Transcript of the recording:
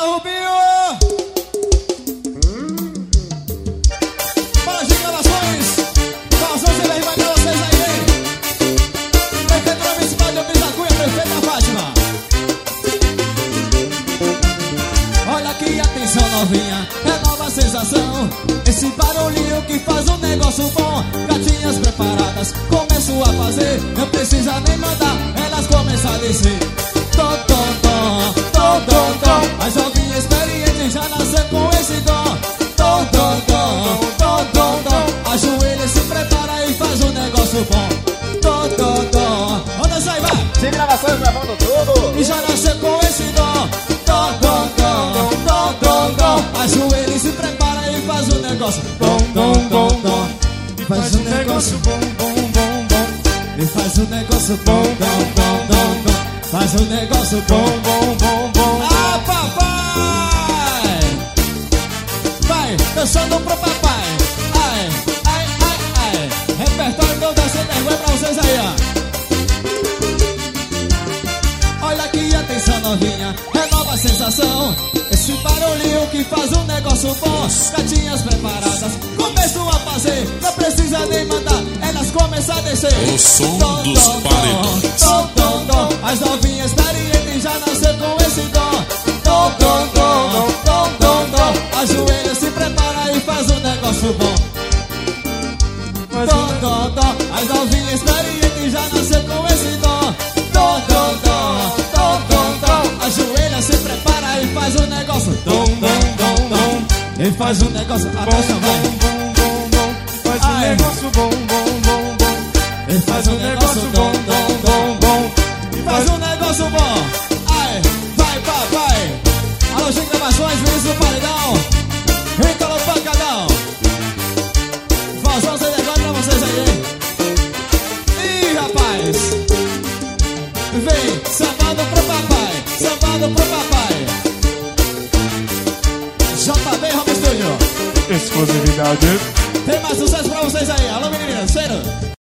Fala, Rubinho! Fala de gravações! Gravações ele vai pra vocês aí, hein? Prefeitura Municipal de Alpes da Cunha, Prefeita Fátima. Olha que atenção novinha, é nova sensação. Esse barulhinho que faz um negócio bom. Gatinhas preparadas, começo a fazer. Não precisa nem mandar, elas começam a descer. Tom, tom, tom, tom, tom, tom. As novinhas experientes já nasceu com esse dom. Tom, tom, tom, tom, tom, tom. Ajoelha, se prepara e faz um negócio bom. Tom, tom, tom. Olha isso aí, vai! Sem gravações, gravando tudo. E já nasceu com esse dom. Tom, tom, tom, tom, tom, tom. Ajoelha, se prepara e faz um negócio. Tom, tom, tom, tom. Faz um negócio bom, bom, bom, bom. E faz um negócio bom, bom, bom, bom, bom. Faz um negócio bom, bom, bom, bom. Ah, papai! Vai, dançando pro papai. Ai, ai, ai, ai. Repertório que eu dancei vergonha pra vocês aí, ó. Olha que atenção novinha, é nova sensação. Esse barulhinho que faz um negócio bom. Gatinhas preparadas, começam a fazer. Não precisa nem mandar, elas começam a descer. O som dos paredões. Tom, tom, tom. As novinhas experientes já nasceu com esse dom. Tom, tom, tom, tom, tom, tom. Ajoelha, se prepara e faz um negócio bom. Tom, tom, tom. As novinhas experientes já nasceu com esse dom. Tom, tom, tom, tom, tom, tom. Ajoelha, se prepara e faz um negócio. Tom, tom, tom, tom. E faz um negócio. Atenção, vai. Faz um negócio bom, bom, bom, bom. E faz um negócio bom, bom, bom, bom. E faz um negócio bom. Ai, vai, papai. Alô, gente, gravações, Vinícius do Paredão. Ítalo Pancadão. Vozão sem negócio pra vocês aí, hein? Ih, rapaz. Vem, sambando pro papai. Sambando pro papai. JB Home Studio. Exclusividade. Tem mais sucesso pra vocês aí. Alô, meninas, sério.